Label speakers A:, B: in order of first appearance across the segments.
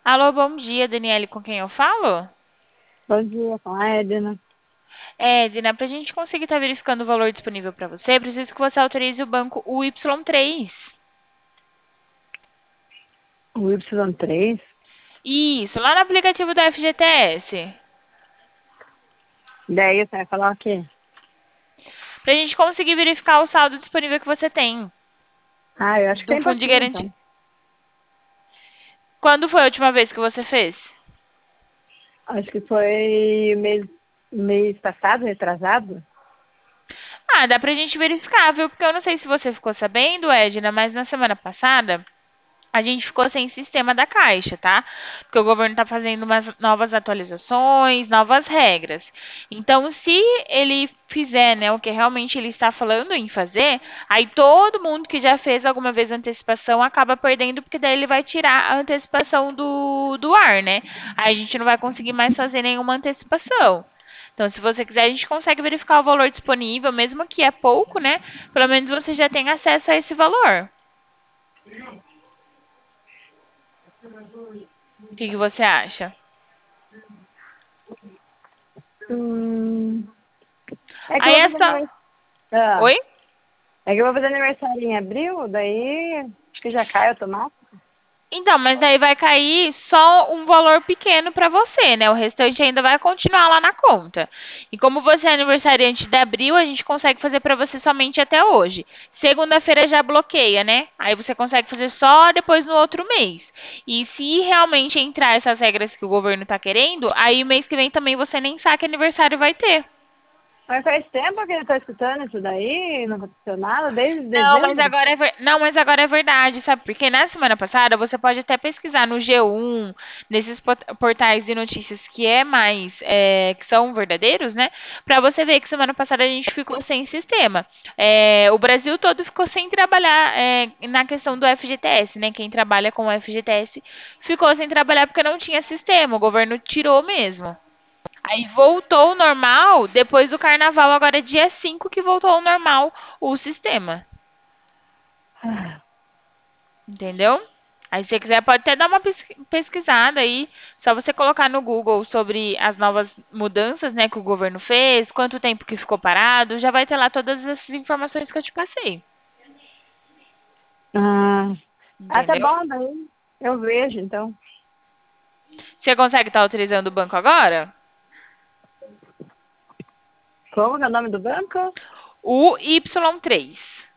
A: Alô, bom dia, Daniele, com quem eu falo?
B: Bom dia, com a Edna.
A: Dina, para a gente conseguir estar verificando o valor disponível para você, preciso que você autorize o banco UY3.
B: O Y3.
A: Isso, lá no aplicativo da FGTS.
B: Daí você vai falar o quê?
A: Para a gente conseguir verificar o saldo disponível que você tem
B: Ah, eu acho que
A: do
B: tem
A: fundo de
B: pouquinho,
A: garantia.
B: então.
A: Quando foi a última vez que você fez?
B: Acho que foi mês passado, retrasado.
A: Ah, dá pra gente verificar, viu? Porque eu não sei se você ficou sabendo, Edna, mas na semana passada a gente ficou sem sistema da Caixa, tá? Porque o governo está fazendo umas novas atualizações, novas regras. Então, se ele fizer, né, o que realmente ele está falando em fazer, aí todo mundo que já fez alguma vez antecipação acaba perdendo, porque daí ele vai tirar a antecipação do ar, né? Aí a gente não vai conseguir mais fazer nenhuma antecipação. Então, se você quiser, a gente consegue verificar o valor disponível, mesmo que é pouco, né? Pelo menos você já tem acesso a esse valor. O que que você acha?
B: Hum, é que eu
A: Aí
B: vou
A: é
B: fazer
A: só.
B: aniversário. Ah,
A: Oi?
B: é que eu vou fazer aniversário em abril, daí acho que já cai automático.
A: Então, mas daí vai cair só um valor pequeno para você, né? O restante ainda vai continuar lá na conta. E como você é aniversariante de abril, a gente consegue fazer para você somente até hoje. Segunda-feira já bloqueia, né? Aí você consegue fazer só depois no outro mês. E se realmente entrar essas regras que o governo está querendo, aí o mês que vem também você nem sabe que aniversário vai ter.
B: Mas faz tempo que ele tá escutando isso daí, não aconteceu nada, desde
A: Não, mas
B: dezembro.
A: agora não, mas agora é verdade, sabe? Porque na semana passada você pode até pesquisar no G1, nesses portais de notícias que é mais que são verdadeiros, né? Pra você ver que semana passada a gente ficou sem sistema. O Brasil todo ficou sem trabalhar na questão do FGTS, né? Quem trabalha com o FGTS ficou sem trabalhar porque não tinha sistema. O governo tirou mesmo. Aí voltou ao normal depois do carnaval, agora é dia 5 que voltou ao normal o sistema.
B: Ah,
A: Entendeu? Aí, se você quiser, pode até dar uma pesquisada aí. Só você colocar no Google sobre as novas mudanças, né, que o governo fez, quanto tempo que ficou parado, já vai ter lá todas essas informações que eu te passei.
B: ah, tá
A: Entendeu?
B: bom, daí eu vejo, então.
A: Você consegue estar utilizando o banco agora?
B: Como que é o nome do banco?
A: O Y3.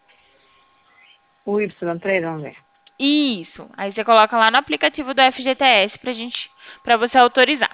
B: O Y3, vamos ver.
A: Isso. Aí você coloca lá no aplicativo do FGTS para você autorizar.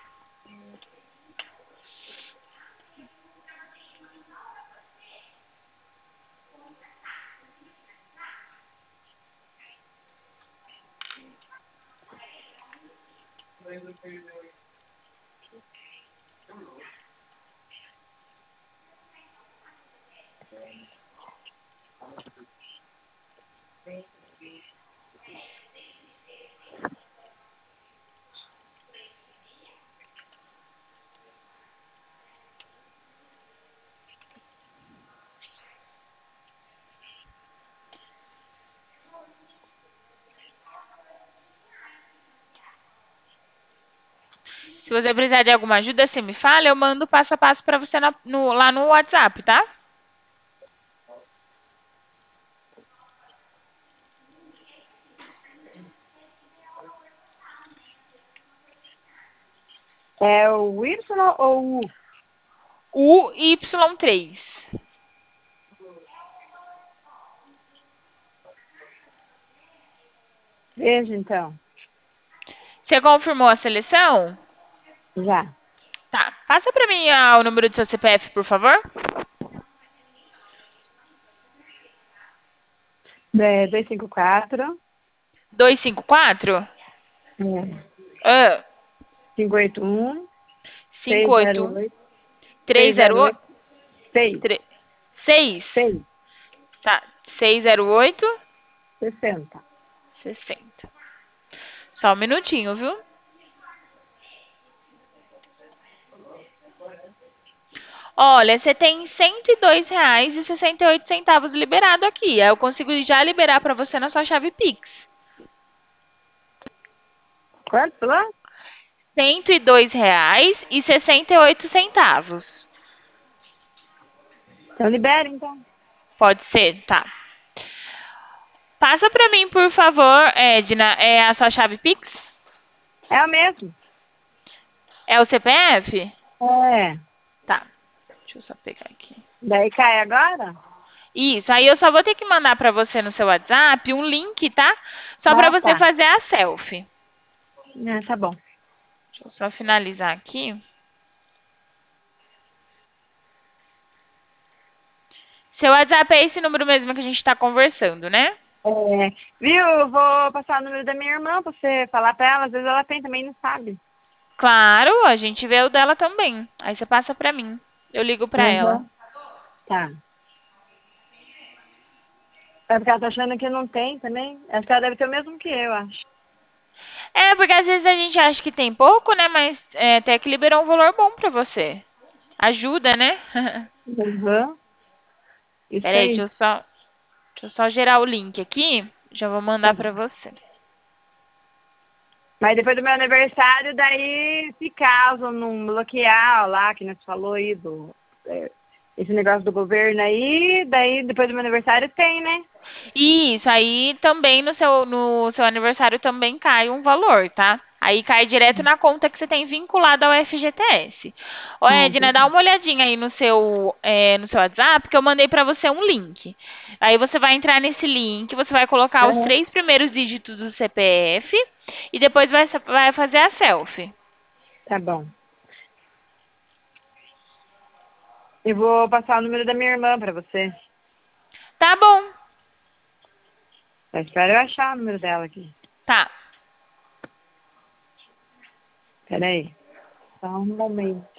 A: Se você precisar de alguma ajuda, você me fala, eu mando passo a passo para você lá no WhatsApp, tá?
B: É o Y ou o U?
A: O Y3.
B: Veja, então.
A: Você confirmou a seleção?
B: Já.
A: Tá. Passa pra mim o número do seu CPF, por favor.
B: É 254,
A: 254
B: é,
A: ah,
B: 581,
A: 581
B: 608,
A: 308
B: 608, 6,
A: 6.
B: 6,
A: Tá. 608
B: 60.
A: 60. Só um minutinho, viu? Olha, você tem R$ 102,68 liberado aqui. Aí eu consigo já liberar pra você na sua chave Pix.
B: Quanto falou?
A: R$ 102,68.
B: Então libera, então.
A: Pode ser? Tá. Passa pra mim, por favor, Edna, a sua chave Pix?
B: É o mesmo.
A: É o CPF?
B: É.
A: Tá. Deixa eu só pegar aqui.
B: Daí cai agora?
A: Isso, aí eu só vou ter que mandar pra você no seu WhatsApp um link, tá? Só pra
B: Ah,
A: você
B: tá.
A: fazer a selfie.
B: Tá bom.
A: Deixa eu só finalizar aqui. Seu WhatsApp é esse número mesmo que a gente tá conversando, né?
B: É, viu? Eu vou passar o número da minha irmã pra você falar pra ela. Às vezes ela tem também, não sabe.
A: Claro, a gente vê o dela também. Aí você passa pra mim. Eu ligo pra ela.
B: Uhum. Tá. É porque ela tá achando que não tem também. Acho que ela deve ter o mesmo que eu, acho.
A: É, porque às vezes a gente acha que tem pouco, né? Mas até que liberou um valor bom pra você. Ajuda, né?
B: Uhum. Isso
A: Peraí,
B: aí.
A: deixa eu só gerar o link aqui. Já vou
B: Tá.
A: mandar pra você.
B: Mas depois do meu aniversário, daí se caso não bloquear lá, que nós falou aí esse negócio do governo aí, daí depois do meu aniversário tem, né?
A: E isso aí também no seu aniversário também cai um valor, tá? Aí cai direto na conta que você tem vinculada ao FGTS. Ô,
B: Ah, então
A: Edna, dá uma olhadinha aí no seu WhatsApp, que eu mandei pra você um link. Aí você vai entrar nesse link, você vai colocar os
B: Aham.
A: 3 primeiros dígitos do CPF e depois vai fazer a selfie.
B: Tá bom. Eu vou passar o número da minha irmã pra você.
A: Tá bom,
B: Só espero eu achar o número dela aqui.
A: tá.
B: Peraí. Só um momento.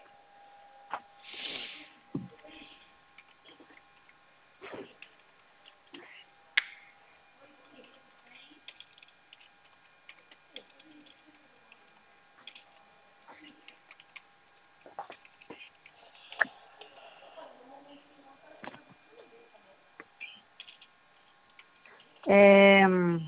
B: É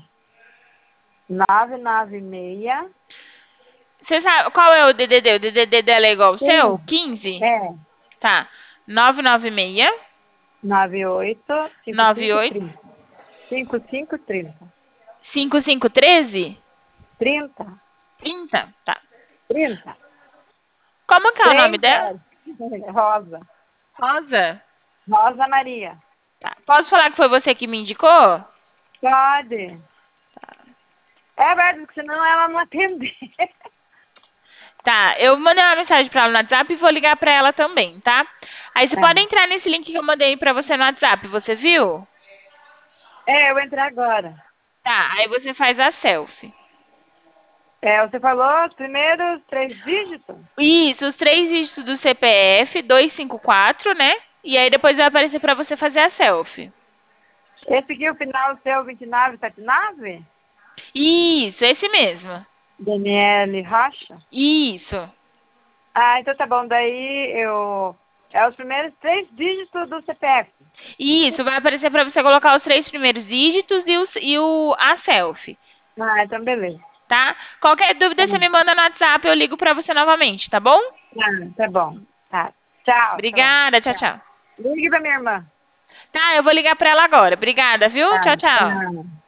B: 996.
A: Você sabe qual é o DDD? O DDD dela é igual ao seu?
B: Sim.
A: 15?
B: É.
A: Tá. 996
B: 98
A: 98
B: 5530. 5530.
A: 5513?
B: 30.
A: 30? Tá.
B: 30.
A: Como que é o nome dela?
B: 30. Rosa.
A: Rosa?
B: Rosa Maria.
A: Tá. Posso falar que foi você que me indicou?
B: Pode. É verdade, porque senão ela não atende.
A: Tá, eu mandei uma mensagem pra ela no WhatsApp e vou ligar pra ela também, tá? Aí você pode
B: É.
A: entrar nesse link que eu mandei pra você no WhatsApp, você viu?
B: Eu vou entrar agora.
A: Tá, aí você faz a selfie.
B: Você falou os primeiros 3 dígitos?
A: Isso, os 3 dígitos do CPF, 254, né? E aí depois vai aparecer pra você fazer a selfie.
B: Esse aqui, o final seu, 2979?
A: Isso, esse mesmo.
B: Daniele Rocha?
A: Isso.
B: Ah, então tá bom. Daí eu... É os primeiros 3 dígitos do CPF.
A: Isso, vai aparecer para você colocar os 3 primeiros dígitos e a selfie,
B: Ah, então beleza.
A: tá? Qualquer dúvida você me manda no WhatsApp, eu ligo para você novamente, tá bom?
B: Tá bom. Tá. Tchau, tá bom.
A: Obrigada, tchau,
B: Tchau.
A: tchau.
B: Ligue pra minha irmã.
A: Tá, eu vou ligar para ela agora. Obrigada, viu?
B: Tá,
A: Tchau, tchau.
B: tchau.